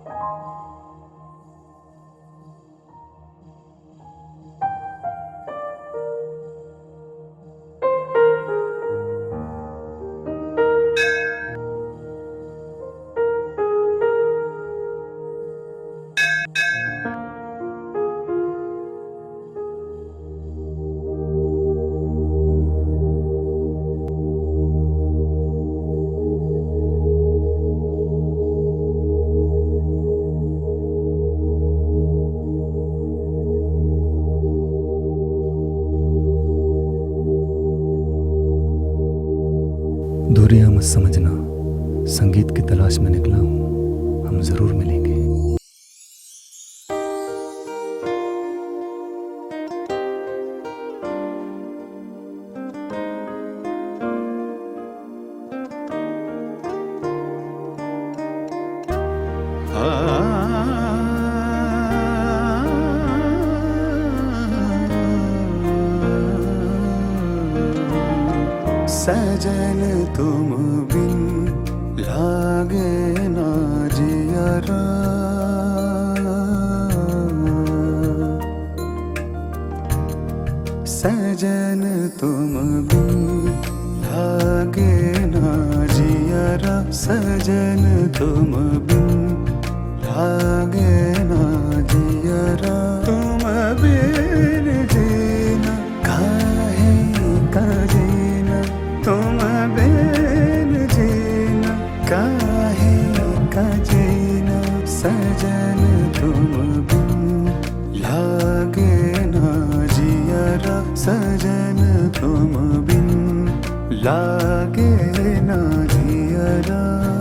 दूरियां मत समझना, संगीत की तलाश में निकला हूँ, हम जरूर मिलेंगे। सजन तुम बिन लागे ना जियरा, सजन तुम बिन लागे ना जियरा, सजन तुम बिन लागे ना जियरा, तुम बिन जीना काहे का जीना, तुम बिन जीना काहे का जीना, सजन तुम बिन लागे ना जियरा, सजन तुम बिन लागे ना जियरा।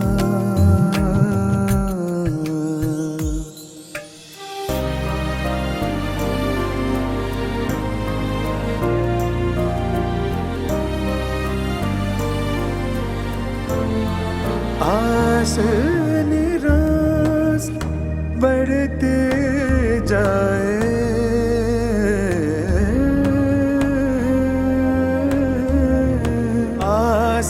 आस निराश बढ़ते जाए, आस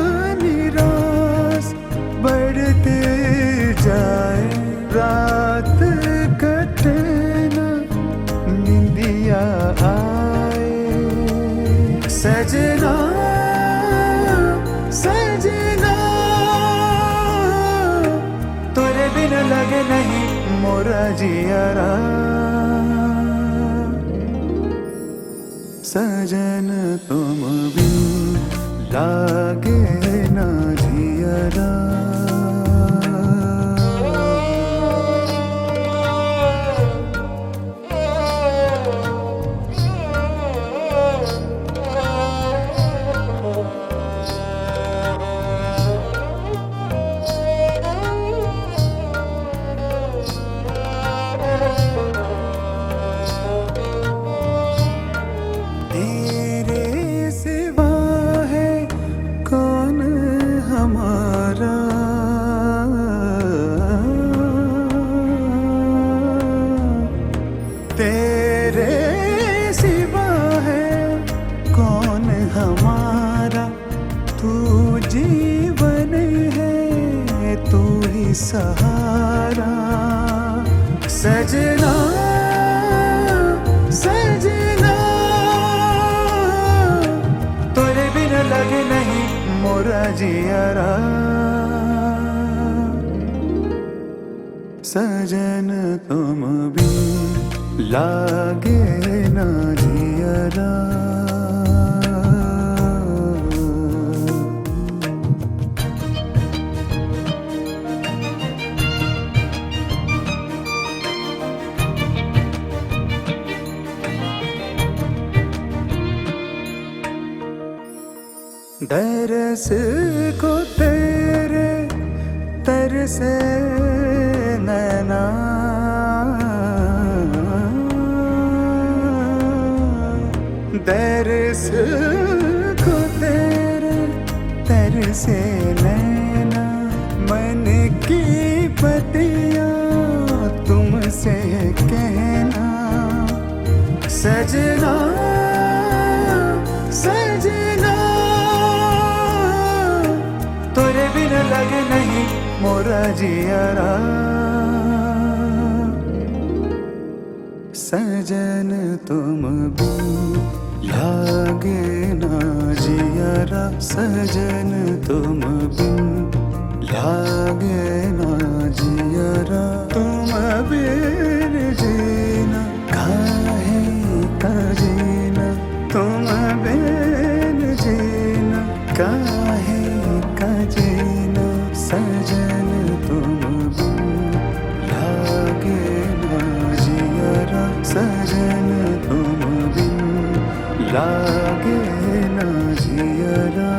निराश बढ़ते जाए, रात कटे ना निंदिया आए, सजना सजना तोरे बिन लगे नहीं मोरा जियरा, सजन तुम बिन लागे ना जियरा। तेरे सिवा है कौन हमारा, तू जीवन है तू ही सहारा, सजना सजना तोरे बिन लगे नहीं मोरा जियरा, सजन तुम बिन लागे ना जियरा। दरस को तेरे तरसे नैना, दरस को तेरे तरसे नैना, मन की बतियाँ तुमसे कहना, सजना सजना तोरे बिन लगे नहीं मोरा जियरा। सजन तुम बिन लागे ना जियरा सजन तुम बिन लागे ना जियरा तुम बिन जीना काहे का जीना तुम बिन जीना काहे का जीना सजन तुम बिन लागे ना जियरा सजन तुम बिन लागे ना जियरा